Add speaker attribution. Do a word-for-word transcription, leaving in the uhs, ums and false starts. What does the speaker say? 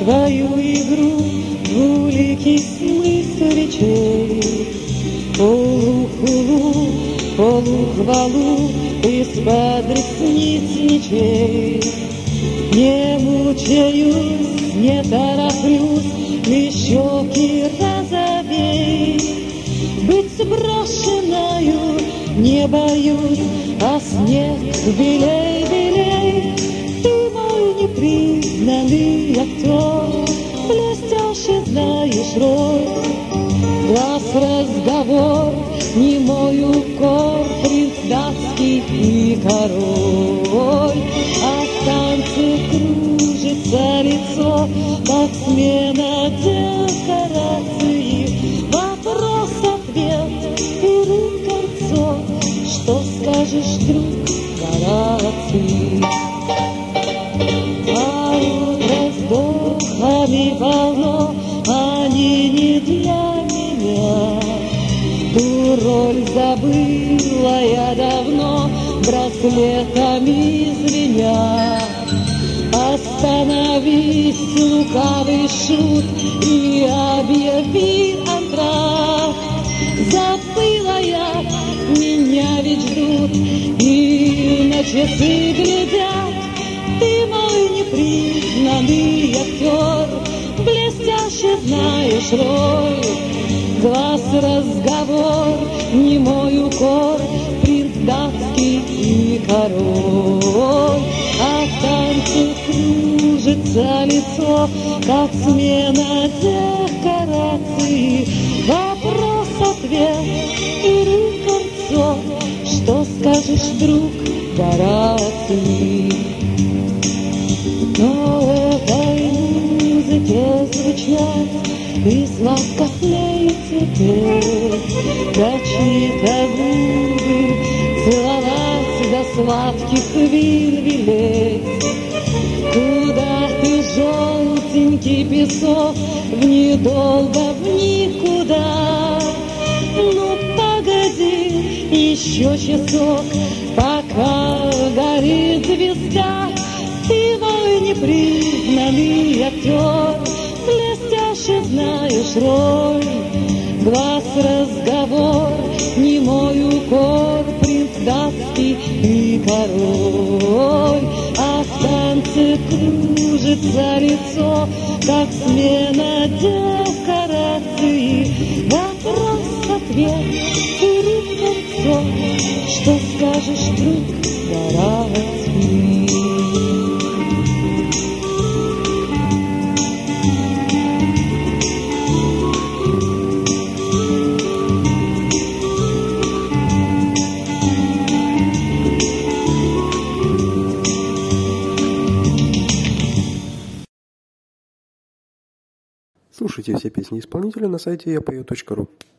Speaker 1: твою игру двуликих смысл речей. Полухулу, полухвалу из-под ресниц ничей. Не мучаюсь, не тороплюсь, лишь щеки разовей. Быть сброшенною не боюсь, а снег белей, белей. Ты мой непризнанный актер, блестяще знаешь роль. Глаз разговор, немой укор, принц датский и король. А в танце кружится лицо, как смена декораций. Вопрос-ответ и рукольцо, что скажешь, друг Гораций? А утро вздохами полно, они не для меня. Ту роль забыла я давно, браслетами звеня. Остановись, лукавый шут, и объяви антракт. Забыла я, меня ведь ждут, и на часы глядят. Ты мой непризнанный актер, блестяще знаешь роль. Глаз разговор, немой укор, принц датский и король. А в танце кружится лицо, как смена декораций. Вопрос-ответ и рукольцо, что скажешь, друг Гораций? Но этой музыке звучат и сладко теперь, как чьи-то губы целовать до сладких вин велеть. Куда ты, желтенький песок, в недолго, в никуда? Ну, погоди еще часок, пока горит звезда. Ты мой непризнанный актер, блестяще знаешь роль. Глаз разговор, немой укор, принц датский и король. А в танце кружится лицо, как смена декораций. Вопрос-ответ и рукольцо, что скажешь, друг Гораций?
Speaker 2: Слушайте все песни исполнителя на сайте я пою точка ру.